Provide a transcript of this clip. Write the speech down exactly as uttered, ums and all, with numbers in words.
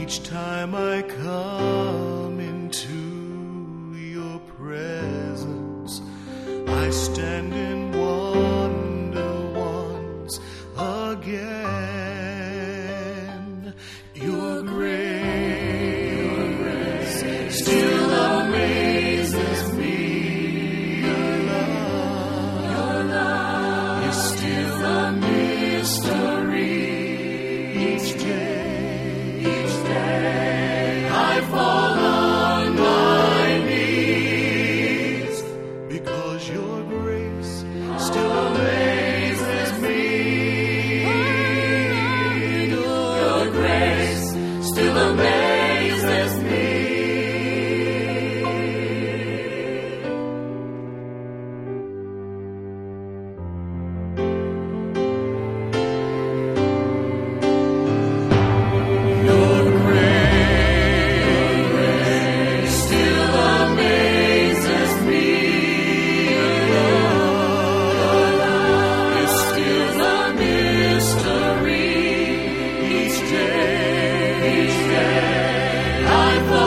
Each time I come into your presence, I stand in wonder once again. Your grace, your grace still amazes me. Your love, your love is still a mystery. Each day, each day, I fall on my knees because your grace still amazes me. Your grace still amazes me. Your grace still amazes me. Your love is still a mystery. Each day, each day, I fall